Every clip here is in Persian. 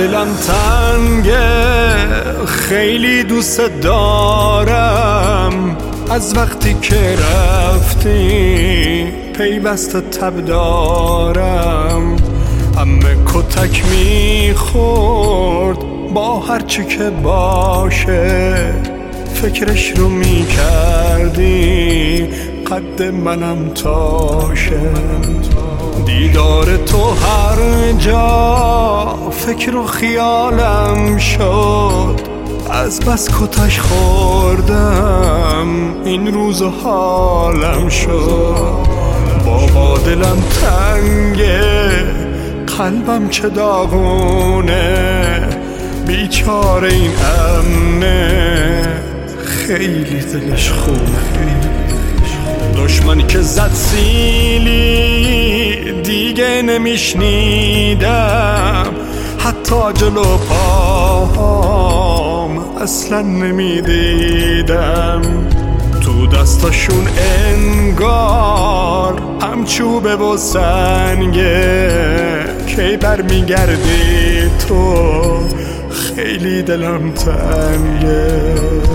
دلم تنگه، خیلی دوست دارم، از وقتی که رفتی پیوسته تب دارم. عمه کتک میخورد با هرچی که باشه، فکرش رو میکردی قد منم تاشه. دیدار تو هر جا فکر و خیالم شد، از بس کتک خوردم این روز حالم شد. بابا دلم تنگه، قلبم چه داغونه، بیچاره این امنه خیلی دلش خونه. دشمنی که زد سیلی دیگه نمیشنیدم، حتی جلو پاهام اصلا نمیدیدم. تو دستاشون انگار هم چوبه و سنگه، کی برمیگردی تو خیلی دلم تنگه.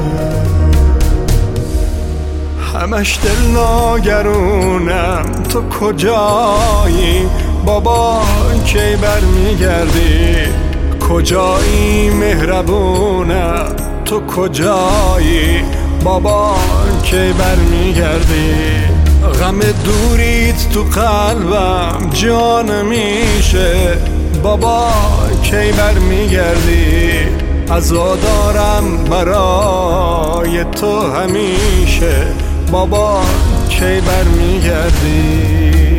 همش دل ناگرونم تو کجایی بابا، کی برمیگردی؟ کجایی مهربونم تو کجایی بابا، کی برمیگردی؟ غم دوریت تو قلبم جان میشه بابا، کی برمیگردی؟ عزادارم برای تو همیشه بابا، کی برمیگردی؟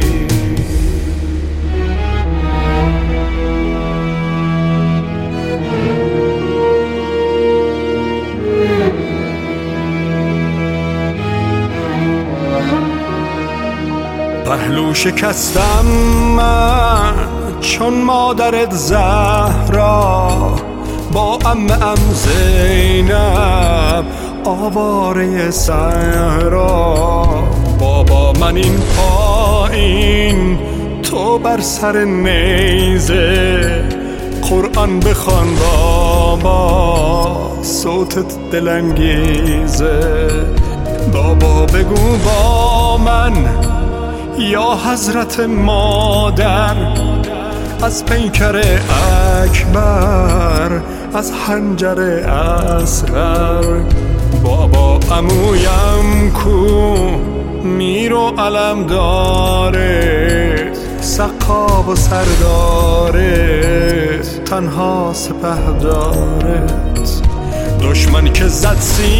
پهلو شکستم من چون مادرت زهرا، با عمه زینب آواره صحرا. بابا من این پایین تو بر سر نیزه، قرآن بخوان بابا صوتت دلانگیزه. بابا بگو با من یا حضرت مادر، از پیکر اکبر از حنجر اصغر. بابا عمویم کو میر و علم داره، سقا و سردارت تنها سپه دارت. دشمن که زد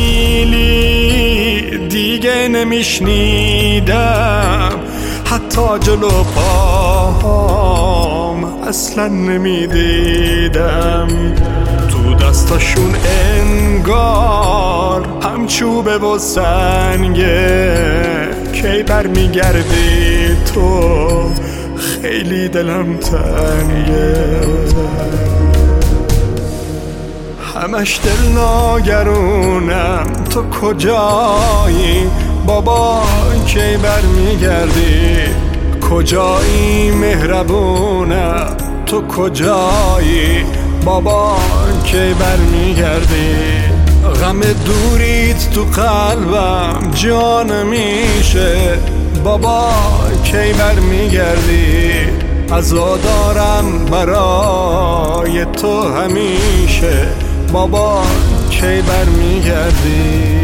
سیلی دیگه نمیشنیدم، حتی جلو پاهام اصلا نمیدیدم. تو دستاشون انگار هم چوبه و سنگه، کی برمیگردی تو خیلی دلم تنگه. همش دل ناگرونم تو کجایی بابا، کی برمیگردی؟ کجایی مهربونم تو کجایی بابا، کی برمیگردی؟ غم دوریت تو قلبم جان میشه بابا، کی برمیگردی؟ عزادارم برای تو همیشه بابا، کی برمیگردی؟